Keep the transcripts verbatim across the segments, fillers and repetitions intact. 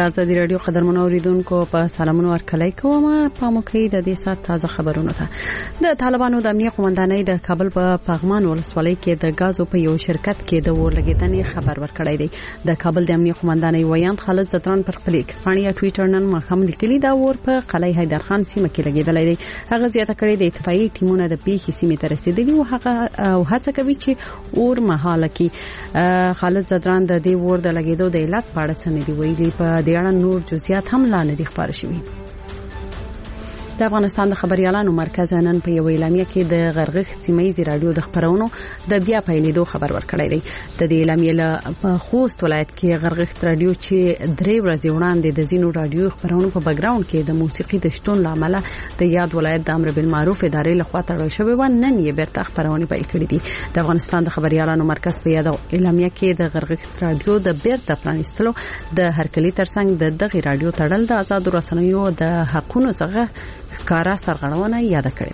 آزادي رادیو قدرمن اوریدونکو په سلامونو ورکلای کوم په موکې د دې سات تازه خبرونه ته د طالبانو د امنیت قومندانۍ د کابل په پغمان ولسوالۍ کې د غازو په یو شرکت کې د ورلګیدنې خبر ورکړی دی. د کابل د امنیت قومندانۍ ویاند خالد زتران پر خپل ایکسپانیا ټوئیټر نن مخام لیکلي دا ور په قلعه حیدرخان سیمه کې لګیدلی دی. هغه زیاته کړی د اتفاقي ټیمونه د پیښې سیمې ته رسیدلي او هغه او هڅه کوي چې اور مهاله کې. خالد زتران د دې ور د لګیدو د علت په اړه څه نه دی ویلي. په دې اړه نور جزئیات هم لا نه دي خبر شوي. د افغانستان د خبريالانو مرکز نن په یو اعلامیه کې د غرغښت سیمایي رادیو د خبرونو د بیا پیلېدو خبر ورکړی دی. د دې اعلامیې له خوست ولایت کې غرغښت رادیو چې درې ورځې وړاندې د زینو رادیو خبرونو په بیکګراوند کې د موسیقي د شتون لامل د یاد ولایت د امر بالمعروف ادارې لخوا تړل شوی و نن یې بیرته خبرونه پیل کړې دي. د افغانستان د خبريالانو مرکز په یاد اعلامیه کې د غرغښت رادیو د بیرته پرانیستلو د هرکلی ترڅنګ د دغه رادیو تړل د آزاد رسنیو د حقونو څخه کارا سرغړونه یاد کړې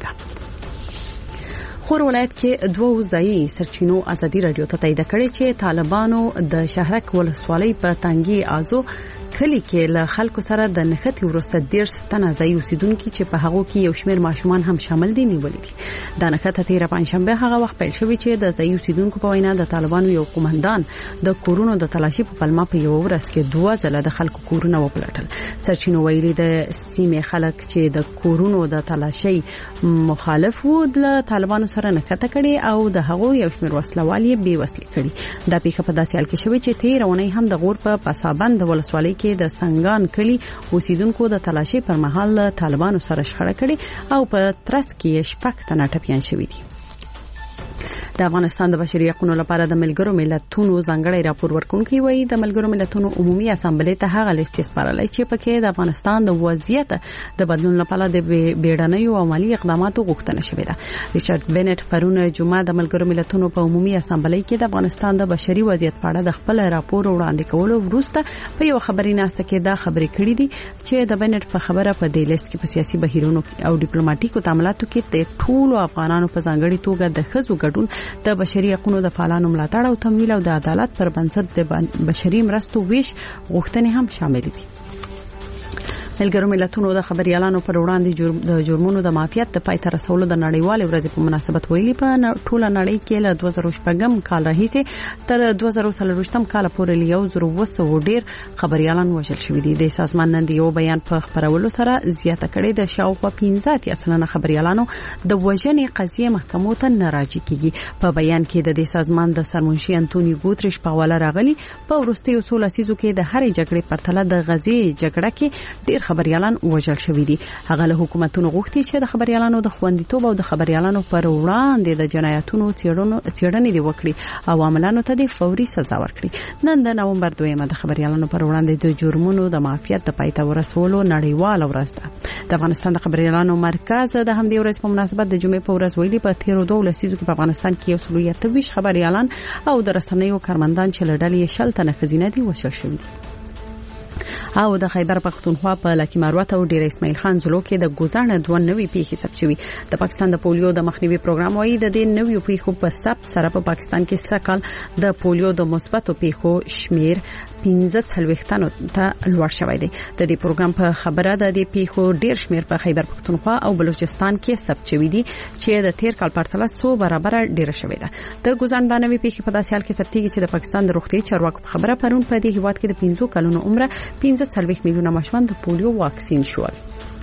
ده. خور ولایت کې دوه ځایي سرچینو ازادي رادیو ته تایید کړي چې طالبانو د شهرک ولسوالۍ په تنګي ازو کلی کې له خلکو سره د نښتې ورسته ډیر ستنه ځای اوسیدونکو چې په هغه کې یو شمېر ماشومان هم شامل دي نیولې دي. د نښته تیر پنځشنبه هغه وخت پیل شوی چې د ځای اوسیدونکو په وینا د طالبانو یو قومندان د کورونو د تلاشي په پلمه په یو ورځ کې دوه ځله د خلکو کورونه وپلټل. سرچینو ویلي د سیمې خلک چې د کورونو د تلاشي مخالف وو د طالبانو سره نښته کړي او د هغه یو شمېر وسلوالي به وسلې کړي. دا پیښه په داسې حال کې شوی چې تیر اونۍ هم د غور په پسابند ولسوالۍ کې د سنگان کلی اوسیدونکو د تلاشي پر مهال طالبانو سره شخړه کړي او په ترڅ کې شپږ تنه ټپيان شوي دي. د افغانستان د بشري حقوقو لپاره د ملګرو ملتونو ځانګړی راپور ورکونکي وایي د ملګرو ملتونو عمومي اسامبلې ته هغه لیست سپارلای چې پکې د افغانستان د وضعیت د بدلون لپاره د بیړنیو او عملی اقداماتو غوښتنه شوې ده. ریچارډ بنټ پرون جمعه د ملګرو ملتونو په عمومي اسامبلې کې د افغانستان د بشري وضعیت په اړه د خپل راپور وړاندې کولو وروسته په یو خبري ناسته کې دا خبرې کړې دي چې د بنټ په خبره په دې لیست کې په سیاسي بهیرونو او ډیپلوماټیکو تعاملاتو کې د ټولو افغانانو په ځانګړي توګه د خزو ګډون د بشري حقوقو د فعالانو ملاتړ او تمویل او د عدالت پر بنسټ د بشري مرستو ویش غوښتنې هم شامل دي. ملګرو ملتونو د خبريالانو پر وړاندې د جرمونو د معافیت د پای ته رسولو د نړیوال ورځې په مناسبت ویلي په ټوله نړۍ کې له دوه زره شپږم کال راهیسې تر دوه زره څلوېښتم کال پورې یو زر اووه سوه ډیر خبريالان وژل شوي دي. د سازمان نن یو بیان په خبرولو سره زیاته کړې د شاوخوا پنځه اتیا سلنه خبريالانو د وژنې قضیه محکمو ته نه راځي کیږي. په بیان کې د دې سازمان د سرمنشي انټونی ګوتریش په حواله راغلي په وروستیو څو لسیزو کې د هرې جګړې پرتله د غزې جګړه کې ډیر خبريالان وژل شوي دي. هغه له حکومتونو غوښتي چې د خبريالانو د خوندیتوب او د خبريالانو پر وړاندې د جنایتونو څېړنې دی وکړي او عاملانو ته د فوري سزا ورکړي. نن د نومبر دویمه د خبريالانو پر وړاندې د جرمونو د معافیت د پای ته ورسولو نړیوال ورځ ده. د افغانستان د خبريالانو مرکز د همدې ورځ په مناسبت د جمعې په ورځ ویلي په تیرو دوه لسیزو کې په افغانستان کې یو سل اته ویشت خبريالان او د رسنیو کارمندان چې لړل شل تنه خزینه دي وشل شوي دي. او د خیبر پختونخوا په لکی مروت او ډیر اسماعیل خان زلو کې د ګوزانه دوه نوي پیښې ثبت شوي. د پاکستان د پولیو د مخنیوي پروګرام وايي د دې نوي پیښو په ثبت سره په پاکستان کې سکهال د پولیو د مثبتو پیښو شمیر پنځه څلوېښت ته لوړ شوی دی. د دې پروګرام په خبره د دې پیښو ډیر شمیر په خیبر پختونخوا او بلوچستان کې ثبت شوی دي چې د تیر کال پرتله څو برابر ډیر شوی ده. د ګوزان د نوي پیښې په داسې حال کې ثبتېږي چې د پاکستان د روغتي چارواکو په خبره پرون په دې هیواد کې د پنځه کلونو عمره پنځه څلوېښت میلیونه ماشومان د پولیو واکسین شول.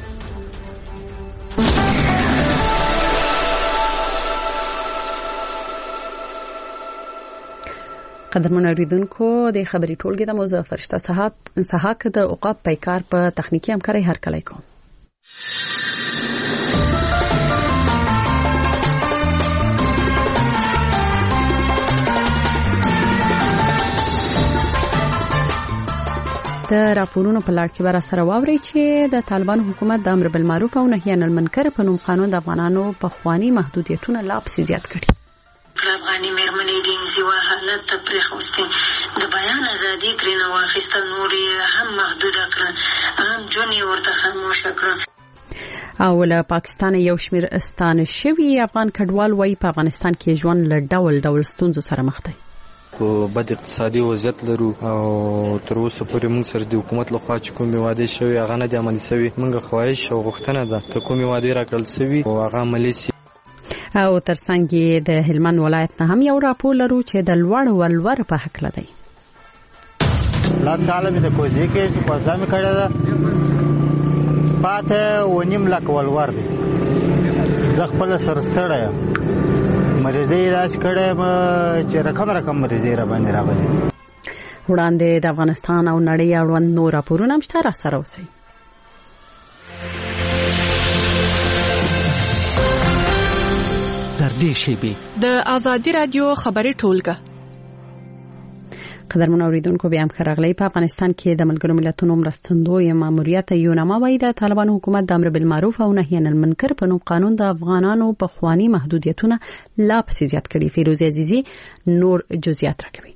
قدرمن اوریدونکو د خبري ټولګي د موضوع فرشته صحت صحاک د اوقاف پیکار په تخنیکی همکاري هر کله کوم. د راپورونو په لړ کې بر سره واوري چې د طالبان حکومت د امر بالمعروف او نهي عن المنکر په نوم قانون د افغانانو په خواني محدودیتونه لا پسې زیات کړي. افغاني مېرمنې د انزوا حالت ته پرېښوستې د بیان ازادي ترېنه واخیستل نور یې هم محدوده کړه هم جون یې ورته خاموشه کړه. او له پاکستان یو شمېر ستانه شوي افغان کډوال وایي په افغانستان کې ژوند له ډول ډول ستونزو سره مخ دی. په بد اقتصادي وضعیت لرو او تر اوسه پورې موږ سره د حکومت لخوا چې کومې وعدې شوي هغه نه دي عملي شوي. موږ خواهش او غوښتنه ده چې کومې وعدې راکړل شوي او هغه عملي شي. او ترڅنګ د هلمند ولایت نه هم یو راپور لرو چې د لوړ ولور په حق لدی. لاس کاله مې د کوزي کې چې کوزا مې کړه ده پاته ونیم لک ولور دی. زه خپل سره ستړی یم، مریضۍ علاج کړی م چې رقم رقم مریضۍ را باندې راغلي. وړاندې د افغانستان او نړۍ اړوند نور راپورونه هم شته، راسره اوسئ. در دې شیبې د آزادي رادیو خبري ټولګه. قدرمن اوریدونکو بیا هم خراغلی. په افغانستان کې د ملګرو ملتونو مرستندوی ماموریت یوناما وايي د طالبانو حکومت د امر بالمعروف او نهي عن المنکر په نوم قانون د افغانانو په خواني محدودیتونه لا پسې زیات کړي. فیروزه عزیزی نور جزئیات راکوي.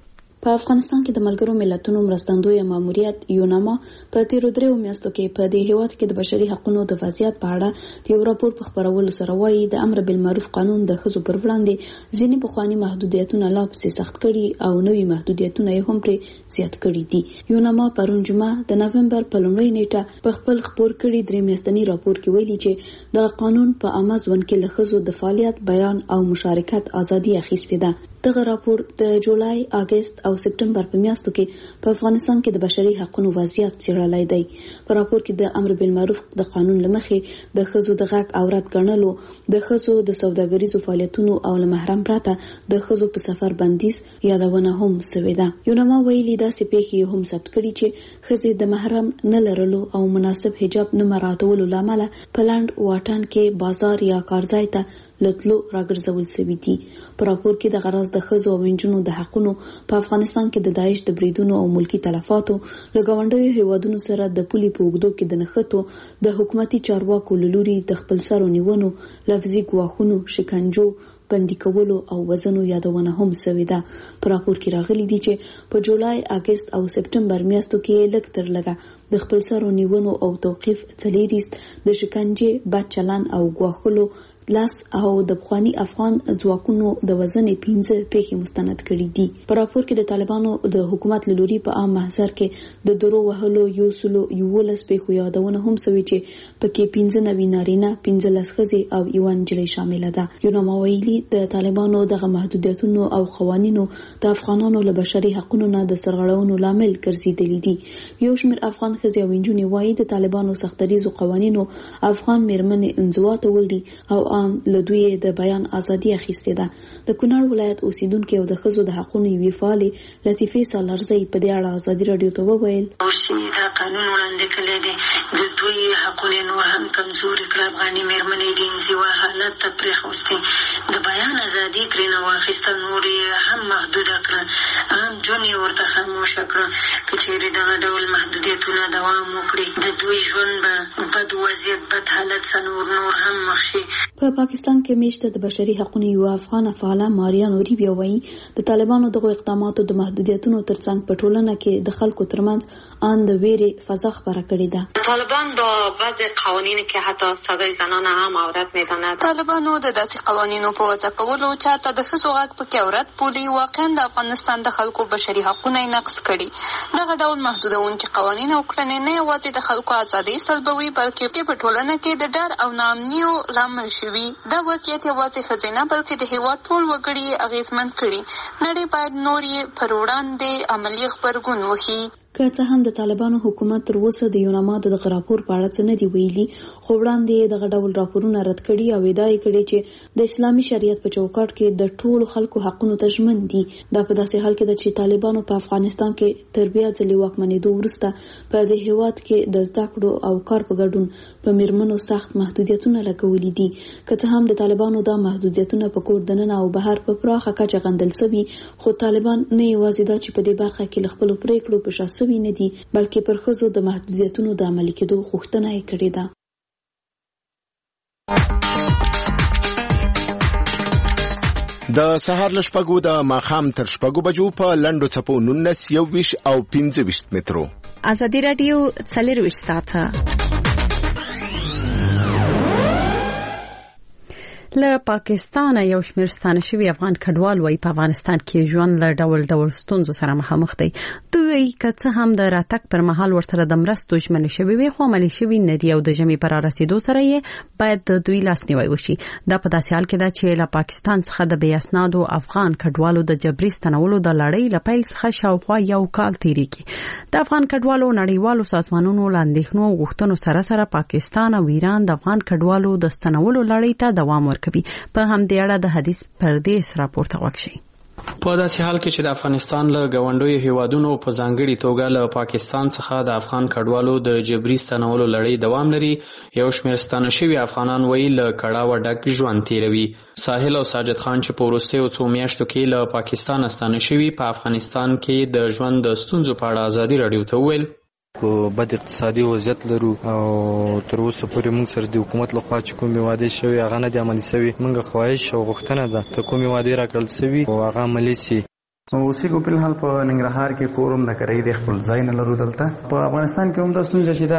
په افغانستان کې د ملګرو ملتونو مرستندوی ماموریت یوناما په تیرو دریو میاشتو کې په دې هیواد کې د بشري حقوقو د وضعیت په اړه یو راپور په خبرولو سره وایي د امر بالمعروف قانون د ښځو پر وړاندې ځینې پخواني محدودیتونه لا پسې سخت کړي او نوي محدودیتونه یې هم پرې زیات کړي دي. یوناما پرون جمعه د نومبر په لومړۍ نیټه په خپل خبر کړي درې میاشتنی راپور کې ویلي چې د قانون په عامه ژوند کې له ښځو د فعالیت، بیان او مشارکت ازادي اخیستې ده. دغه راپور د جولای، اگست او سپټمبر په میاشتو کې په افغانستان کې د بشري حقوقو وضعیت څیړلی دی. په راپور کې د امر بالمعروف د قانون لمخې د ښځو د غږ اورات ګڼلو، د ښځو د سوداګریزو فعالیتونو او له محرم پرته د ښځو په سفر بندیز یادونه هم شوې ده. یوناما ویلي داسې پیښې هم ثبت کړي چې ښځې د محرم نه لرلو او مناسب حجاب نه مراعاتولو له امله په لنډ واټن کې بازار یا کارځای ته لتلو راګرځول شوي دي. په راپور کې د غرض د ښځو او نجونو د حقونو په افغانستان کې د داعش د بریدونو او ملکی تلفاتو له ګاونډیو هیوادونو سره د پولي په اوږدو کې د نښتو، د حکومتي چارواکو له لوري د خپلسرو نیونو، لفظي ګواښونو، شکنجو، بندي کولو او وزنو یادونه هم شوې ده. په راپور کې راغلي دي چې په جولای، اگست او سپټمبر میاشتو کې لږ تر لږه د خپلسرو نیونو او توقیف څلېریست، د شکنجې، بد چلن او ګواښلو لاس او د پخواني افغان ځواکونو د وزنې پنځه پیښې مستند کړي دي. په راپور کې د طالبانو د حکومت له لوري په عام محضر کې د درو وهلو یو سلو یولس پیښو یادونه هم شوې چې پکې پنځه نوي نارینه، پنځلس ښځې او یوه نجلۍ شامله ده. یوناما ویلي د طالبانو دغه محدودیتونو او قوانینو د افغانانو له بشري حقوقو نه د سرغړونو لامل ګرځېدلي دي. یو شمېر افغان ښځې او نجونې وایي د طالبانو سختدریزو قوانینو افغان میرمنې انزوا ته وړي او ان له دوی د بیان ازادي اخیستې ده. د کونړ ولایت اوسیدونکو او د ښځو د حقوقو یوې فعالې لطیفه سالارزی په دې اړه ازادي رادیو ته وویل چې دا قانون وړاندې کړی دی د دوی حقوق نور هم کمزوري کړ. افغاني مېرمنې د انزوا حالت ته پرېښوستې، د بیان ازادي ترېنه واخیسته، نور یې هم محدوده کړه، عام ژوند یې ورته خاموشه کړه. که چېرې دغه ډول محدودیتونه دوام وکړي د دوی ژوند به بد وضعیت، بد حالت سره نور هم مخ شي. په پاکستان کې میشته د بشري حقوقو یو افغان فعاله ماریا نوري بیا وایي د طالبانو دغه اقداماتو د محدودیتونو ترڅنګ په ټولنه کې د خلکو ترمنځ ان د ویرې فضا خبره کړې ده. طالبان با بعضی قوانین که حتی صدای زنان هم عورت میداند. طالبانو د داسې قوانینو په وضع کولو چې د ښځو غږ پکې عورت بولي واقعا د افغانستان د خلکو بشري حقوقونه نقض کړي. دغه ډول محدودونکي قوانین او کړنې نه یوازې د خلکو ازادي سلبوي بلکې په ټولنه کې د ډار او ناامنیو لامل شوي. دا وضعیت یوازې ښځې نه بلکې د هیواد ټول وګړي اغېزمن کړي. نړۍ باید نور یې پر وړاندې عملي غبرګون وښيي. که څه هم د طالبانو حکومت تر اوسه د یوناما دغه راپور په اړه څه نه دی ویلي، خو وړاندې دغه ډول راپورونه رد کړي او ادعا یې کړې چې د اسلامي شریعت په چوکاټ کې د ټولو خلکو حقونو ته ژمن دي. دا په داسې حال کې ده چې طالبانو په افغانستان کې تر بیا ځلې واکمنېدو وروسته په دې هیواد کې د زده کړو او کار په ګډون په میرمنو سخت محدودیتونه لګولي دي. که څه هم د طالبانو دا محدودیتونه په کور دننه او بهر په پراخه کچه غندل شوي، خو طالبان نه یوازې دا چې په دې برخه کې له خپلو پریکړو په شا شوي نه دي، بلکې پر ښځو د محدودیتونو د عملي کېدو غوښتنه یې کړې ده. د سهار له شپږو د ماښام تر شپږو بجو په لنډو څپو نولس، یوویشت او پنځه ویشت مترو. ازادي رادیو څلرویشت ساعته له پاکستان یو شمېر ستانه شوي افغان کډوال وایي په افغانستان کې ژوند له ډول ډول ستونزو سره مخامخ دي. دوی که څه هم د راتګ پر مهال ورسره د مرستو ژمنې شوي وي خو عملي شوي نه دي او د ژمي پر رسیدو سره یې باید د دوی لاسنیوی وشي. دا په داسې حال کې ده چې له پاکستان څخه د بې اسنادو افغان کډوالو د جبري ستنولو د لړۍ له پیل څخه شاوخوا یو کال تیریږي. د افغان کډوالو نړیوالو سازمانونو له اندېښنو او غوښتنو سره سره پاکستان او ایران د افغان کډوالو د ستنولو لړۍ ته دوام ورکوي. په همدې اړه د حدیث پردیس راپورته وکړي. په داسې حال کې چې د افغانستان له ګاونډیو هیوادونو په ځانګړي توګه له پاکستان څخه د افغان کډوالو د جبري ستنولو لړۍ دوام لري، یو شمېر ستانه شوي افغانان وایي له کړاوه ډک ژوند تیروي. ساحل او ساجد خان چې په وروستیو څو میاشتو کې له پاکستان ستانه شوي په افغانستان کې د ژوند د ستونزو په اړه ازادي راډیو ته وویل په بد اقتصادي وضعیت لرو او تر اوسه پورې موږ سره د حکومت لخوا چې کومې وعدې شوي هغه نه دي عملي شوي. موږ خواهش او غوښتنه ده که کومې وعدې راکړل شوي او هغه عملي شي. اوسېږو په الحال په ننګرهار کې کور هم نه کوي، د خپل ځای نه لرو. دلته په افغانستان کې هم دا ستونزه چې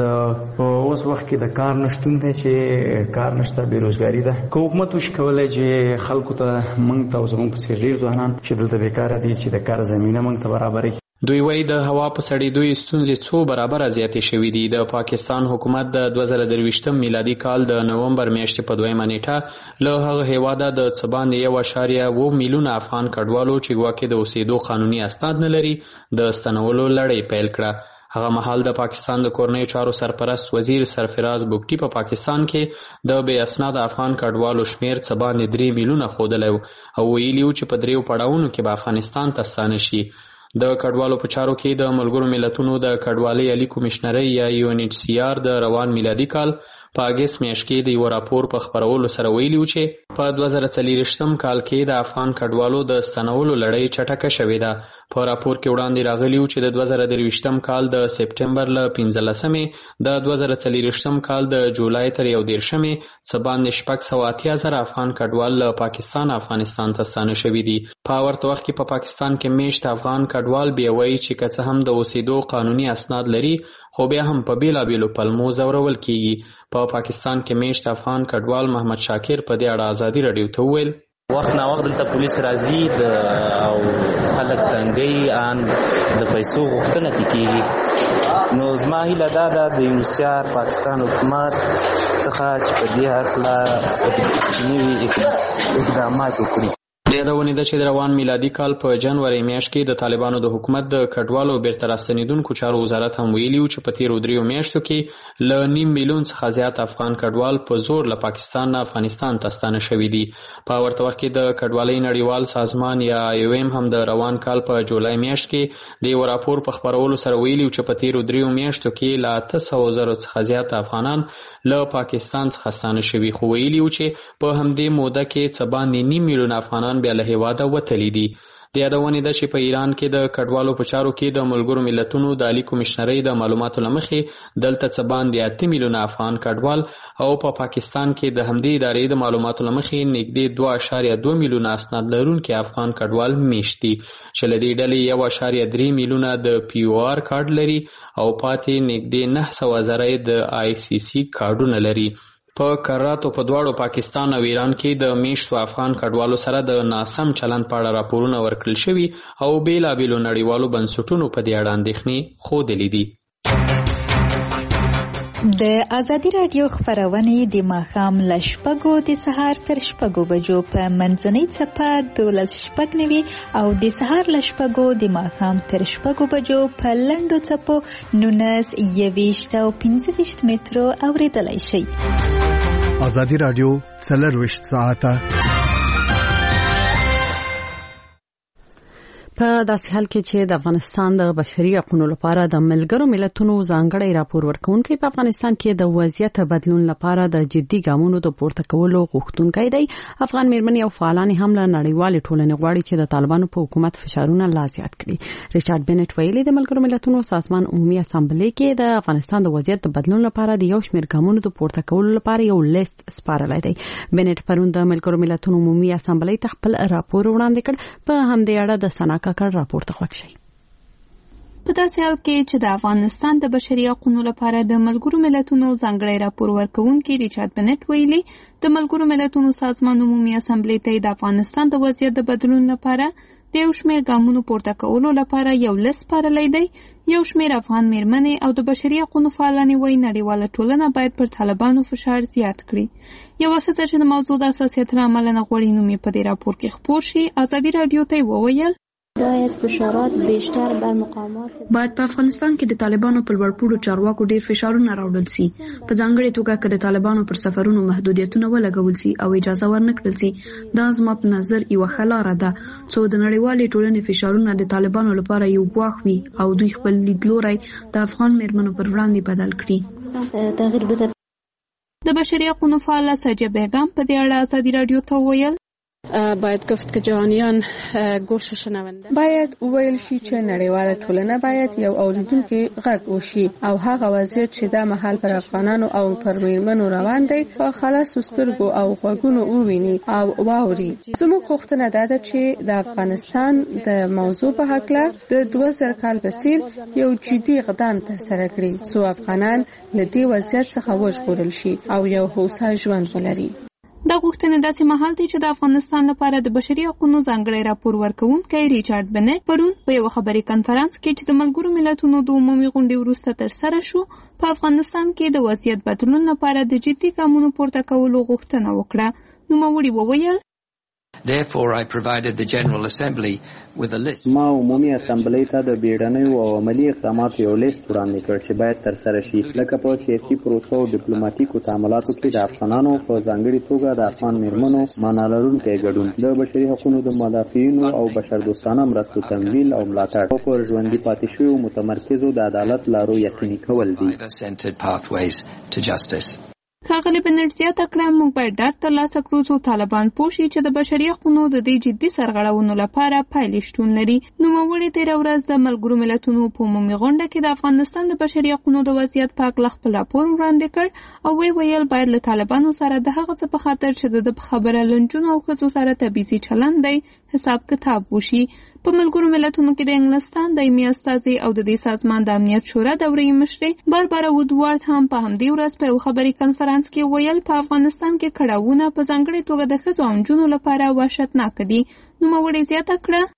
ده په اوس وخت کې د کار نشتون دی، چې کار نشته، بېروزګاري ده. که حکومت وشي کولی چې خلکو ته موږ ته او زموږ په څېر ډېر ځوانان چې دلته بېکاره دي چې د کار زمینه موږ ته برابره کړي. دوی وایي د هوا په سړېدو ستونزې څو برابره زیاتې شوي دي. د پاکستان حکومت د دوه زره درویشتم میلادي کال د نومبر میاشتې په دویمه نیټه له هغه هېواده د څه باندې یو اعشاریه اووه میلیونه افغان کډوالو چې ګواکې د اوسېدو قانوني اسناد نه لري د ستنولو لړۍ پیل کړه. هغه مهال د پاکستان د کورنیو چارو سرپرست وزیر سرفراز بوګټي په پاکستان کې د بې اسناده افغان کډوالو شمېر څه باندې درې میلیونه ښودلی او ویلي و چې په دریو پړاوونو کې به افغانستان ته ستانه شي. د کډوالو په چارو کې د ملګرو ملتونو د کډوالۍ عالي کمشنرۍ یا یو ان ایچ سی آر د روان میلادي کال په اګست میاشت کې د یو راپور په خپرولو سره ویلي و چې په دوه زره څلېرویشتم کال کې د افغان کډوالو د ستنولو لړۍ چټکه شوې ده. په راپور کې وړاندې راغلي و چې د دوه زره درویشتم کال د سپټمبر له پنځلسمې د دوه زره څلېرویشتم کال د جولای تر یو دېرشمې څه باندې شپږ سوه اتیا زره افغان کډوال له پاکستان افغانستان ته ستانه شوي دي. په ورته وخت کې په پاکستان کې میشت افغان کډوال بیا وایي چې که څه هم د اوسېدو قانوني اسناد لري خو بیا هم په بېلابېلو پلمو ځورول کیږي. په پاکستان کې میشت افغان کډوال محمد شاکر په دې اړه ازادي راډیو ته وویل وخت نا وخت دلته پولیس راځي او خلک تنګي ان د پیسو غوښتنه کوي. نو زما هیله دا ده د یو ان ایچ سی آر پاکستان حکومت څخه چې په دې هکله نوي اقدامات وکړي. د یادونې ده چې د روان میلادي کال په جنوري میاشت کې د طالبانو د حکومت د کډوالو بیرته راستنېدونکو چارو وزارت هم ویلي و چې په تېرو دریو میاشتو کې له نیم میلیون څخه زیات افغان کډوال په زور له پاکستان نه افغانستان ته ستانه شوي دي. په ورته وخت کې د کډوالۍ نړیوال سازمان یا یو ایم هم د روان کال په جولای میاشت کې د یو راپور په خپرولو سره ویلي و چې په تېرو دریو میاشتو کې له اته سوه زرو څخه زیات افغانان له پاکستان څخه ستانه شوي، خو ویلي و چې په همدې موده کې څه باندې نیم میلیون افغانان بیا له هېواده وتلي دي. د یادونې ده چې په ایران کې د کډوالو په چارو کې د ملګرو ملتونو د عالي کمشنرۍ د معلوماتو له مخې دلته څه باندې اته میلیونه افغان کډوال او په پاکستان کې د همدې ادارې د معلوماتو له مخې نږدې دوه اعشاریه دوه میلیونه اسناد لرونکي افغان کډوال میشت دي، چې له دې ډلې یو اعشاریه درې میلیونه د پی او آر کارډ لري او پاتې نږدې نه سوه زره د آی سی سی کارډونه لري. په کراتو په دواړو پاکستان او ایران کې د میشتو افغان کډوالو سره د ناسم چلند په اړه راپورونه ورکړل شوي او بېلابېلو نړیوالو بنسټونو په دې اړه اندېښنې ښودلې دي. د ازادي راډیو خپرونې د ماښام له شپږو د سهار تر شپږو بجو په منځنۍ څپه دولس شپږ نوي او د سهار له شپږو د ماښام تر شپږو بجو په لنډو څپو نولس یویشت او پنځه ویشت مترو اورېدلی شئ. ازادي راډیو څلرویشت ساعته په داسې حال کې چې د افغانستان د بشري حقوقو لپاره د ملګرو ملتونو ځانګړی راپور ورکونکي په افغانستان کې د وضعیت بدلون لپاره د جدي ګامونو د پورته کولو غوښتونکی دی. افغان میرمنې او فعالان هم له نړیوالې ټولنې غواړي چې د طالبانو په حکومت فشارونه لا زیات کړي. ریچارډ بنټ ویلي د ملګرو ملتونو سازمان عمومي اسامبلې کې د افغانستان د وضعیت د بدلون لپاره د یو شمېر ګامونو د پورته کولو لپاره یو لیست سپارلی دی. بنټ پرون د ملګرو ملتونو عمومي اسامبلې ته خپل راپور وړاندې کړ. په همدې اړه د سناکا کړ راپورته خوښ شي. په داسې حال کې چې د افغانستان د بشري حقوقو لپاره د ملګرو ملتونو ځانګړی راپور ورکوونکي ریچارډ بنټ ویلي د ملګرو ملتونو سازمان عمومي اسامبلې ته د افغانستان د وضعیت د بدلون لپاره د یو شمېر ګامونو پورته کولو لپاره یو لیست سپارلی دی. یو شمېر افغان میرمنې او د بشري حقوقو فعالانې وایي نړیواله ټولنه باید پر طالبانو فشار زیات کړي. یوه ښځه چې د موضوع د حساسیت له امله نه غواړي نوم یې په دې راپور کې خپور شي ازادي راډیو ته یې وویل باید فشارات بیشتر بر مقامات باید په افغانستان کې د طالبانو پر لوړپوړو چارواکو ډیر فشارونه راوړل سي، په ځانګړې توګه که د طالبانو پر سفرونو محدودیتونه ولګول سي او اجازه ورنکړل سي. دا زما په نظر یوه ښه لاره ده څو د نړیوالې ټولنې فشارونه د طالبانو لپاره یو ګواښ وي او دوی خپل لیدلوری د افغان میرمنو پر وړاندې بدل کړي. تغییر بده. د بشري حقوقو فعاله سجه بیگم په دې اړه ازادي راډیو ته وویل باید گفت که جهانیان گوش شنونده باید وویل شي چې نړیواله ټولنه باید یو اوریدونکي غږ وشي او هغه وضعیت چې د محل پر افغانانو او پر میرمنو روان دی په خلاص سترګو او غوږونو وویني او واوري. زموږ غوښتنه دا ده چې د افغانستان د موضوع په هکله د دوه زره کال په څیر یو جدي اقدام ترسره کړي څو افغانان له دې وضعیت څخه وژغورل شي او یو هوسا ژوند ولري. دا غوښتنه داسې مهال دی چې د افغانستان لپاره د بشري حقوقو ځانګړی راپور ورکوونکی ریچارډ بنټ پرون په یو خبري کانفرنس کې چې د ملګرو ملتونو د عمومي غونډې وروسته ترسره شو په افغانستان کې د وضعیت بدلون لپاره د جدي ګامونو پورته کولو غوښتنه وکړه. نوموړي وویل Therefore, I provided the General Assembly with a list. ما عمومي اسامبلې ته د بیړنیو او عملی اقداماتو یو لیست وړاندې کړ چې باید ترسره شي، لکه په سیاسي پروسو او ډیپلوماټیکو تعاملاتو کې د افغانانو په ځانګړي توګه د افغان میرمنو معنا لرونکی ګډون، د بشري حقوقو د مدافعینو او بشردوستانه مرستو تمویل او ملاتړ، او پر ژوندي پاتې شویو متمرکزو د عدالت لارو یقیني کول دي. ښاغلي بنټ زیاته کړه موږ باید ډاډ ترلاسه کړو څو طالبان پوه شي چې د بشري حقوقو د دې جدي سرغړونو لپاره پایلې شتون لري. نوموړي تېره ورځ د ملګرو ملتونو په عمومي غونډه کې د افغانستان د بشري حقوقو د وضعیت په اړه خپل راپور وړاندې کړ او وی ویل باید له طالبانو سره د هغه څه په خاطر چې د خبره لنجونو او ښځو سره تبعیضي چلند دی حساب کتاب وشي. په ملګرو ملتونو کې د انګلستان دایمي استازي او د دې سازمان د امنیت شورا دورې مشرې باربارا وودوارد هم په همدې ورځ په یو خبري کانفرنس کې ویل په افغانستان کې کړاوونه په ځانګړې توګه د ښځو او نجونو لپاره وحشتناک دي. نوموړي زیاته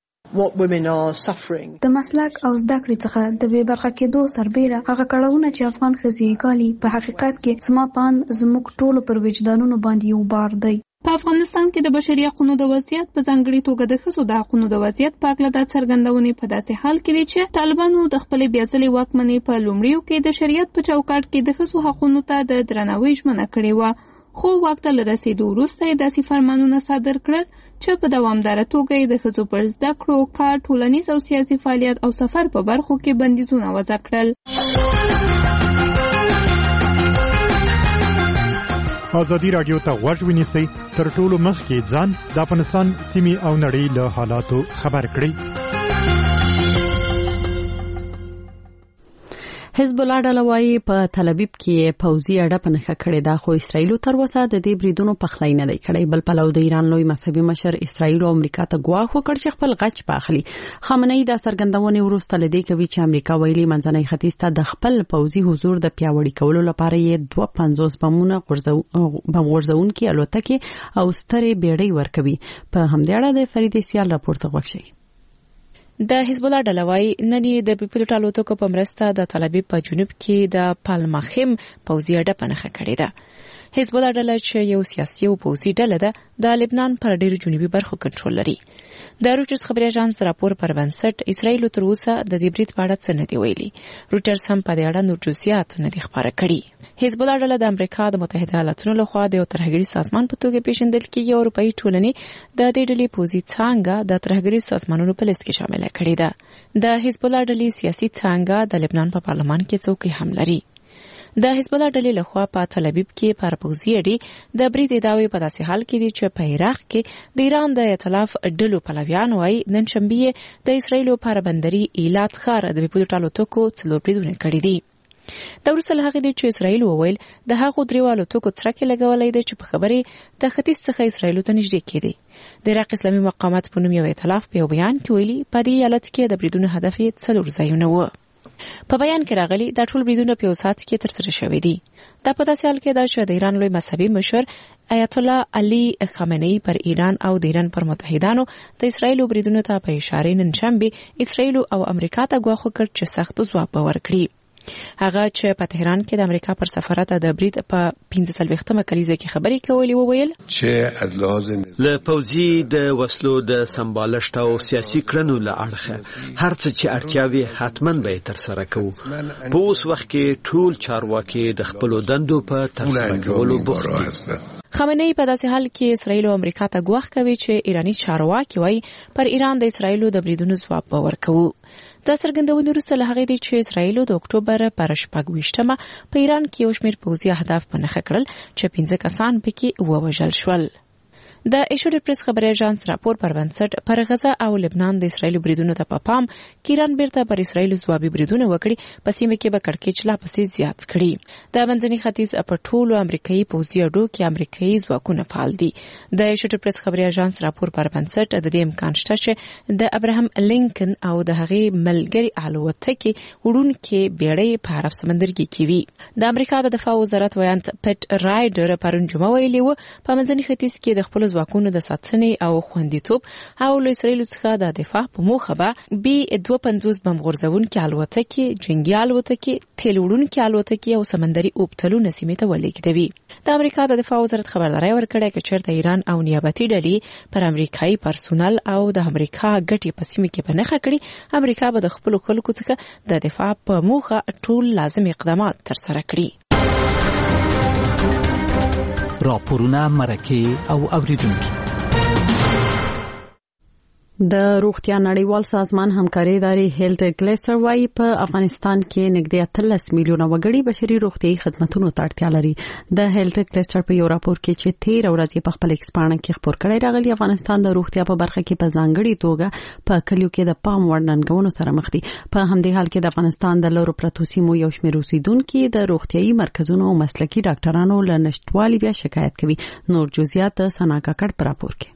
کړه د مسلک او زده کړې څخه د بې برخه کېدو سربیره هغه کړاوونه چې افغان ښځې ګالي په حقیقت کې زما په اند زموږ ټولو پر وجدانونو باندې یو بار دی. په افغانستان کې د بشري حقوقو د وضعیت په ځانګړي توګه د ښځو د حقوقو د وضعیت په اړه د څرګندونې په داسې حال کې دي چې طالبانو د خپلې بېځلې واکمنۍ په لومړیو کې د شریعت په چوکاټ کې د ښځو حقوقو ته د درناوي ژمنه کړې وه، خو واک ته له رسېدو وروسته یې داسې فرمانونه صادر کړل چې په دوامداره توګه یې د ښځو پر زده کړو، کار، ټولنیز او سیاسي فعالیت او سفر په برخو کې بندیزونه وضع کړل. ازادي راډیو ته غوږ ونیسئ، تر ټولو مخکې ځان د افغانستان سیمې او نړۍ له حالاتو خبر کړئ. حزب الله ډله وايي په تل ابیب کې پوځي اډه په نښه کړې ده، خو اسرائیل تر اوسه د دې بریدونو پخلی نه دی کړی. بل پلو د ایران لوی مذهبي مشر اسرائیل او امریکا ته ګواښ وکړ چې خپل غچ په اخلي. خامنه ای دا څرګندونې وروسته لدې کوي چې امریکا ویلي منځنۍ ختیځ ته د خپل پوځي حضور د پیاوړي کولو لپاره یې دوه پنځوس بمونه غورځونکي الوتکې او سترې بیړۍ ورکوي. په همدې اړه د فرید سیال راپورته غوښ شي. د حزب الله ډله وايي نن د پیپلوټ الوتکو په مرسته د تل ابیب په جنوب کې د پالمخیم پوځي اډه په نښه کړې ده. حزب الله ډله چې یو سیاسي او پوځي ډله ده د لبنان پر ډیرو جنوبي برخو کنټرول لري. د روټرز خبري اژانس راپور پر بنسټ اسرائیل تر اوسه د دې برید په اړه څه نه دی ویلي. روټرز هم په دې اړه نور جزئیات نه دي خبره کړي. حزب الله ډله د امریکا د متحده ایالاتونو لخوا د یو ترهګري سازمان په توګه پیژندل کیږي او اروپאי ټولنې د دې ډلې پوځي څانګه د ترهګري سازمانونو په لیست کې شامل کړي ده. د حزب الله ډلې سیاسي څانګه د لبنان په پارلمان کې څوکۍ هم لري. د حزب الله ډلې لخوا په تل ابیب کې پر پوځي اډې د برید ادعاوې په داسې حال کې دي چې په عراق کې د ایران د ائتلاف ډلو پلویان وايي نن شنبه د اسرایل پر بندري ایلات ښار د پیپلوټ الوتکو څلور بریدونه کړي دي. دا وروسته له هغې دی چې اسرائیل وویل د هغو دریو الوتکو څرک یې لګولی دی چې په خبرې د ختیځ څخه اسرائیلو ته نږدې کېدی. د عراق اسلامي مقامات په نوم یو ایتلاف په یو بیان کې ویلي په دې ایالت کې د بریدونو هدف یې څلور ځایونه وو. په بیان کې راغلي دا ټول بریدونه په یو ساعت کې ترسره شوي دي. دا په داسې حال کې ده چې د ایران لوی مذهبي مشر آیت الله علي خامنه‌ای پر ایران او د ایران پر متحدانو د اسرائیل بریدونو ته په اشاره نن شنبه اسرائیل او امریکا ته غواخو کړ چې سخت ځواب ورکړي. هغه چې په تهران کې د امریکا پر سفارت د برید په پنځه څلوېښتمه کلیزه کې خبرې کولې وویل چې از لحاظ له پوځي د وسلو د سمبالښت او سیاسي کړنو له اړخه هر څه چې اړتیاوي حتماً به تر سره کوو. په اوس وخت کې ټول چارواکي د خپل دندو په ترسره کولو بوخت دي. خامنه‌ای په داسې حال کې اسرائیل او امریکا ته ګواښ کوي چې ایرانی چارواکي وایي پر ایران د اسرائیل د بریدونو ځواب ورکوي. دا څرګندونه وروسته له هغې دی چې اسرائیل د اکتوبر پر شپږ ویشتمه په ایران کې یو شمېر پوځي اهداف په نښه کړل چې پنځه کسان پکې ووژل شول. د ایشوډ پریس خبري اژانس راپور پر بنسټ پر غزه او لبنان د اسرائیل بریدونو ته په پام کې ایران بیرته پر اسرائیل ځوابي بریدونه وکړي، په سیمه کې به کړکېچ لا پسې زیات کړي. د منځني ختیځ په ټولو امریکایي پوځي اډو کې امریکایي ځواکونه فعال دي. د ایشوډ پریس خبري اژانس راپور پر بنسټ د دې امکان شته چې د ابراهام لینکن او د هغې ملګری الوتکې وړونکې بیړۍ په عرب سمندر کې کیوي. د امریکا د دفاع وزارت ویاند پټ رایډر پرون جمعه ویلي و په منځني ختیځ کې د خپل ځواکونو د ساتنې او خوندیتوب او له اسرائیل څخه د دفاع په موخه به بي دوه پنځوس بم غورځونکي الوتکې، جنگي الوتکې، تیل وړونکي الوتکې او سمندري اوبتلونه سیمې ته ولېږدوي. د امریکا د دفاع وزارت خبرداری ورکړی چې چېرته ایران او نیابتي ډلې پر امریکایي پرسونل او د امریکا ګټې په سیمه کې په نښه کړي، امریکا به د خپلو خلکو څخه د دفاع په موخه ټول لازم اقدامات ترسره کړي. راپورونه، مرکې او اوریدونکي. د روغتیا نړیوال سازمان همکاري ادارې هیلټ ګلیسر وايي په افغانستان کې نږدې اتلس میلیونه وګړي بشري روغتيایي خدماتو ته اړتیا لري. د هیلټ ګلیسر په یو راپور کې چې تیر ورځ په خپل ایکسپانډ کې خبر کړی راغلی، افغانستان د روغتیا په برخه کې په ځانګړي توګه په کلیو کې د پام وړ ننګونو سره مخ دي. په همدې حال کې د افغانستان د لورو پرتو سیمو یو شمېر اوسیدونکو د روغتيایي مرکزونو او مسلکي ډاکټرانو له نشټوالي بیا شکایت کوي. نور جزئیات سنا کاکړ پر راپور کې.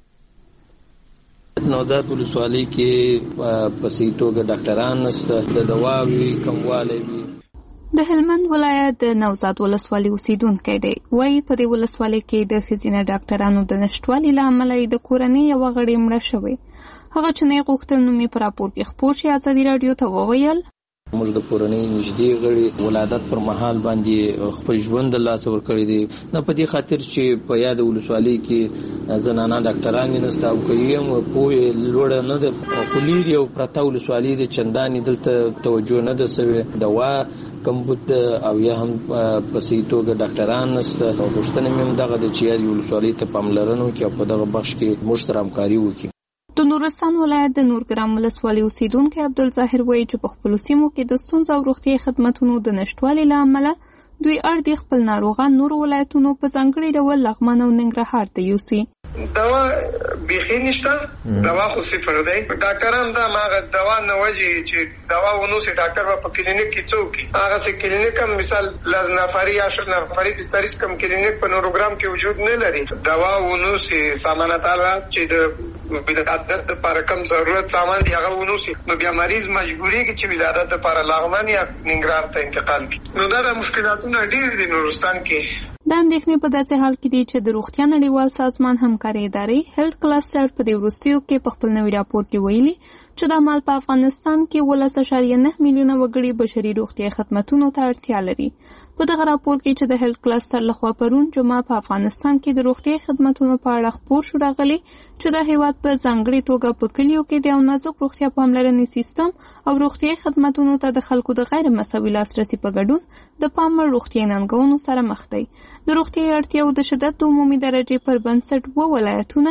نوزاد ولسوالۍ کې په صحیح توګه ډاکټران نشته، د دواوي کموالی وي. د هلمند ولایت د نوزاد ولسوالۍ اوسیدونکی دی، وایي په دې ولسوالۍ کې د ښځینه ډاکټرانو د نشتوالي له امله د کورنۍ یوه غړې مړه شوې. هغه چې نه یې غوښتل نوم یې په راپور کې خپور شي، ازادي راډیو ته وویل موږ د کورنۍ نږدې غړي ولادت پر مهال باندې خپل ژوند د لاسه ورکړی دی، نه په دې خاطر چې په یاد ولسوالۍ کې زنانه ډاکټران نشته او که یم پوهې لوړه نه ده، خو لرې او پرته ولسوالۍ د چندانې دلته توجه نه ده سوې، دوا کمبود او یا هم په صحیح توګه ډاکټران نشته. غوښتنه مې هم دغه ده چې یاد ولسوالۍ ته پاملرنه وکړي او په دغه بخش کې موږ سره همکاري وکړي. د نورستان ولایت د نورګرام ولسوالۍ اوسیدونکی عبدالظاهر وایي چې په خپلو سیمو کې د ستونزو او روغتیایي خدمتونو د نشتوالي له امله دوی اړ دي خپل ناروغان نورو ولایتونو په ځانګړي ډول لغمان او ننګرهار ته یوسي. دوا بیخي نشته، دوا خو صفر دی. ډاکټران دا ماغه دوا نه وجي چې دوا ونوسي ډاکټر په کلینیک کې څوک هغه سي کلینیک هم مثال لاز نفری یا شر نفری بستریس کم کلینیک په نوروګرام کې وجود نه لري. دوا ونوسي سامانات حالات چې د ولادت لپاره کم ضرورت سامان دی هغه ونوسي، نو بیا مریض مجبوری کې چې ولادت لپاره لغمان یا ننګرهار ته انتقال کړي. نو دا د مشکلاتونو ډېر دي نورستان کې. د اندېښنې په داسې حال کې دی چې د روغتیا نړیوال سازمان همکاري ادارې هیلث کلسټر په دې وروستیو کې په خپل نوي راپور کې ویلي چې د مال په افغانستان کې ولس اشاریه نه میلیونه وګړي بشري روغتیا خدماتو ته اړتیا لري. په دغه راپور کې چې د هیلث کلسټر لخوا پرون جمعه په افغانستان کې د روغتیا خدماتو په اړه خبر شو راغلی چې د هیواد په ځانګړي توګه په کلیو کې د نازک روغتیا پاملرنې سیستم او روغتیا خدماتو ته د خلکو د غیر مساوي لاسرسي په ګډون د پام روغتیا ننګونو سره مخ دی. د روغتیا اړتیاو د شدت د عمومي درجې پر بنسټ و ولایتونه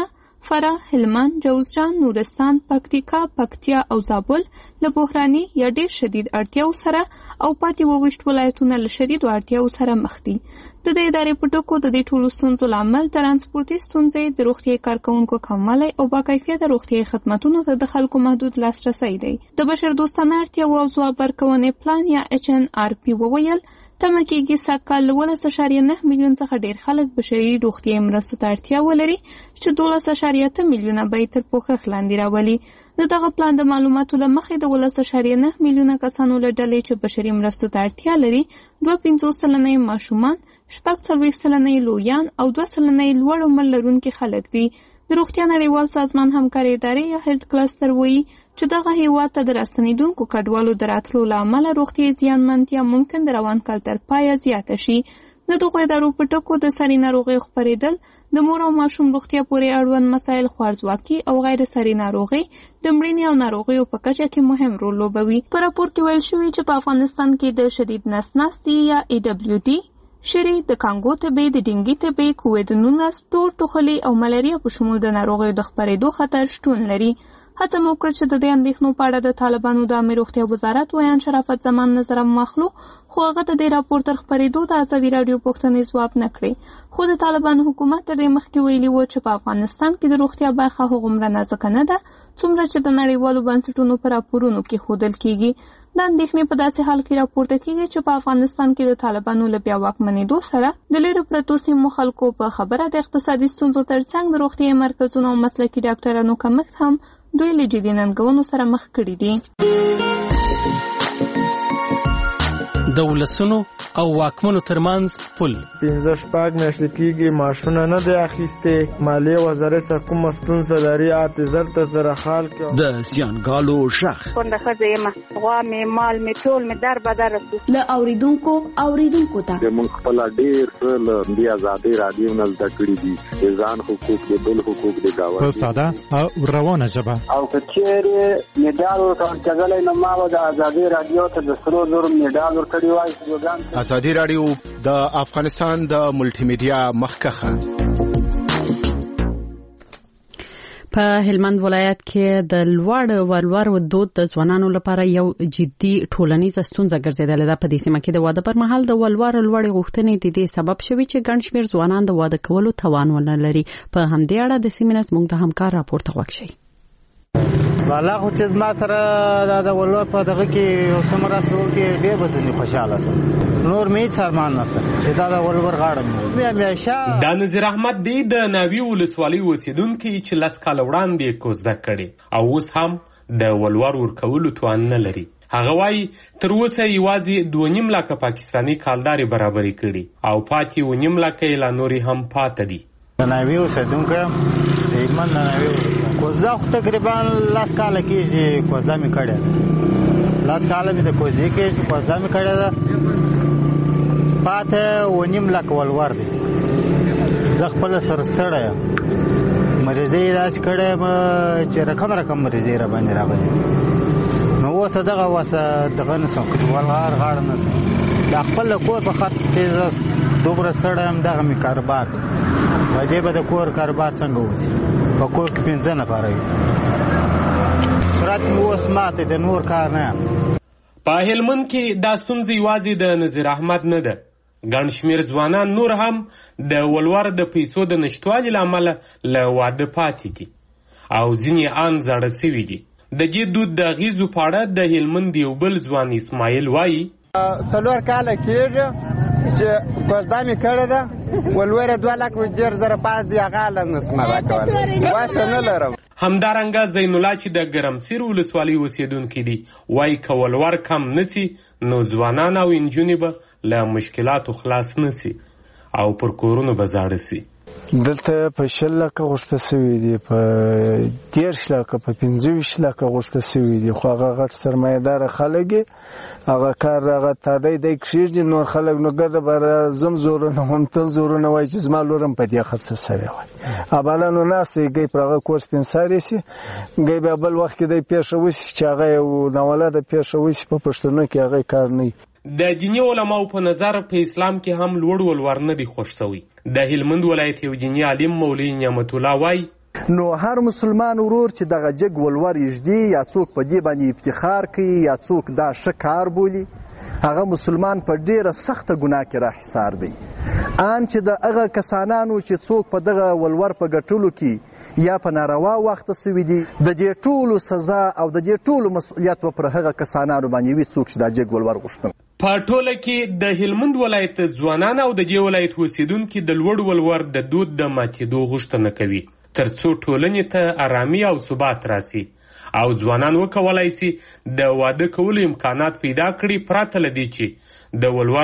فراه، هلمند، جوزجان، نورستان، پکتیکا، پکتیا او زابل له بحراني یا ډیر شدید اړتیاو سره او پاتې وویشت ولایتونه له شدیدو اړتیاو سره مخ دي. د دې ادارې په ټکو د دې ټولو ستونزو لامل ترانسپورتي ستونزې، د روغتیايي کارکوونکو کموالی او باکیفیته روغتیايي خدماتونو ته د خلکو محدود لاسرسی دی. د بشر دوستانه اړتیاو او ځواب ورکونې پلان یا اچ ان آر پی وویل تمه کېږي سږکال له ولس اعشاریه نه میلیون څخه ډېر خلک بشري روغتیايي مرستو ته اړتیا ولري چې دولس اعشاریه اته میلیونه به یې تر پوښښ لاندې راولي. د دغه پلان د معلوماتو له مخې د ولس اعشاریه نه میلیونه کسانو له ډلې چې بشري مرستو ته اړتیا لري دوه پنځوس سلنه یې ماشومان، شپږ څلوېښت سلنه یې لویان او دوه سلنه یې لوړ عمر لرونکي خلک دي. د روغتیا نړیوال سازمان همکارۍ ادارې یا هیلت کلستر وایي چې دغه هیواد ته د راستنېدونکو کډوالو د راتلو له امله روغتیايي زیانمنتیا ممکن د روان کال تر پایه زیاته شي. د دغو ادارو په ټکو د سري ناروغیو خپرېدل، د مور او ماشوم روغتیا پورې اړوند مسایل، خوارځواکي او غیر سري ناروغۍ، د مړینې او ناروغیو په کچه کې مهم رول لوبوي. په راپور کې ویل شوي چې په افغانستان کې د شدید نس ناستي یا ای ډبلیو ډي، شری، د کانګو تبې، د ډینګي تبې، کووید نولس، ټور ټوخلي او ملاریا په شمول د ناروغیو د خپرېدو خطر شتون لري. هڅه مو وکړه چې د دې اندېښنو په اړه د طالبانو د عامه روغتیا وزارت ویان شرافت زمان نظر واخلو، خو هغه د دې راپور تر خپرېدو د ازادي راډیو پوښتنې ځواب نه کړې. خو د طالبانو حکومت تر دې مخکې ویلي و چې په افغانستان کې د روغتیا برخه هغومره نازکه نه ده څومره چې د نړیوالو بنسټونو په راپورونو کې ښودل کېږي. د اندېښنې په داسې حال کې راپورته کېږي چې په افغانستان کې د طالبانو له بیا واکمنېدو سره د لیرې پرتو سیمو خلکو په خبره د اقتصادي ستونزو ترڅنګ د روغتیايي مرکزونو او مسلکي ډاکټرانو کمښت هم دوی له جدي ننګونو سره مخ کړي دي. د ولسونو او واکمنو ترمنځ پل پنځه شپږ میاشتې کېږي معاشونه نه دی اخیستې، مالیې وزارت څخه کومه ستونزه لري اته زر ته سره حال کې د زیانګالو غږ کونډه ښځه یم، غوا مې مال مې ټول مې در بدر رسو له اوریدونکو اوریدونکو ته موږ خپل ډېر څه له دې ازادي رادیو نه زده کړي دي، د ځان حقوق د بل حقوق د گاونډي په ساده او روانه ژبه. او که چیرې میډال ورکړل کېدلی نو ما به د ازادي رادیو ته د سرو زرو میډال ورکړی وای. ازادي رادیو د افغانستان د ملټي میډیا مخکخه. په هلمند ولایت کې د لوړ ولور ودود د ځوانانو لپاره یو جدي ټولنیز ستونزه ګرځیدلې ده. په دې سیمه کې د واده پر مهال د ولور لوړ غوښتنې د دې سبب شوي چې ګڼ شمېر ځوانان د واده کولو توان ونه لري. په همدې اړه د سیمې نه زموږ د همکار راپور ته غوږ شئ. والا خو چې ما سره د ولور په دغه کې یو څه مرسته وکړي ډېر به ځینې خوشحاله شم. نور مې هېڅ ارمان نشته چې دا د ولور غاړه مې همیشه. دا نظیر احمد دی د ناوې ولسوالۍ اوسېدونکی چې لس کاله وړاندې کوزده کړې او اوس هم د ولور ورکولو توان نه لري. هغه وایي تر اوسه یوازې دوه نیم لکه پاکستاني کالدارې برابرې کړي او پاتې اوه نیم لکه یې لا نورې هم پاته دي. د ناوې اوسېدونکی یم، د هلمند د ناوې اوسېدونکی. کوزده خو تقریبا لس کاله کېږي کوزده مې کړې ده، لس کاله مې د کوزدې کېږي چې کوزده مې کړې ده، پاته اوه نیم لکه ولور دی. زه خپله سره ستړی یم، مریضۍ یې داسې کړی یم چې رقم رقم مریضۍ را باندې راغلي. نو اوس دغه وسه دغه نه شم کړي، ولغار غاړه نه شم. د خپل کور په خاطر چې زه دومره ستړی یم، دغه مې کاروبار دی. په دې به د کور کاروبار څنګه وځي؟ په کور کې پنځه نفره وي، صورت مې اوس ماته د نور کار نه یم. په هلمند کې دا ستونزه یوازې د نظیر احمد نه ده. ګڼ شمېر ځوانان نور هم د ولور د پیسو د نشتوالي له امله له واده پاتې دي او ځینې ان زاړه سوي دي. د دې دود د اغېزو په اړه د هلمند یو بل ځوان اسماعیل وایي څلور کاله کېږي چې کوزده مې کړې ده، ولور یې دوه لکه ډېر زره پاس دي، هغه له نسم ادا کولی، واسه نه لرم. همدارنګه زین الله چې د ګرمسیر ولسوالۍ اوسېدونکی دی وایي که ولور کم نسی نو ځوانان او نجونې به له مشکلاتو خلاص نسی او پر کورونو به زاړه سي. دلته په شل لکه غوښته سوي دي، په دېرش لکه، په پنځه ویشت لکه غوښته سوي دي، خو هغه غټ سرمایه‌داره خلک یې هغه کار هغه تادی دی کښېږدي، نور خلک نو ګرده به راځم زورونه هم تل زورونه وایي چې زما لور هم په دې خرڅه سوې وای. ابله نو ناست دی، ګی پر هغه کور سپین ساری سي، ګی بیا بل وخت کې دی پیښه وسي چې هغه یو ناولده پیښه وسي په پښتنو کې هغه کار نه وي. د دیني علماو په نظر په اسلام کې هم لوړ ولور نه دی خوښ شوی. د هلمند ولایت یو دیني عالم مولوي نعمت الله وایي نو هر مسلمان ورور چې دغه جګ ولور یږدي یا څوک په دې باندې افتخار کوي یا څوک دا ښه کار بولي هغه مسلمان په ډیره سخته ګناه کې راحصار دی. ان چې د هغه کسانانو چې څوک په دغه ولور په ګټلو کې یا په ناروا وخت سوي دي د دې ټولو سزا او د دې ټولو مسؤلیت پر هغه کسانانو باندې وي څوک چې دا جګ ولور غوښتل. په ټوله کې د هلمند ولایت ځوانان او د دې ولایت اوسیدونکي د لوړ ولور د دود د ماتېدو غوښتنه کوي ترڅو ټولنې ته آرامي او ثبات راسي او ځوانان وکولای شي د واده کولو امکانات پیدا کړي پرته له دې چې د ولور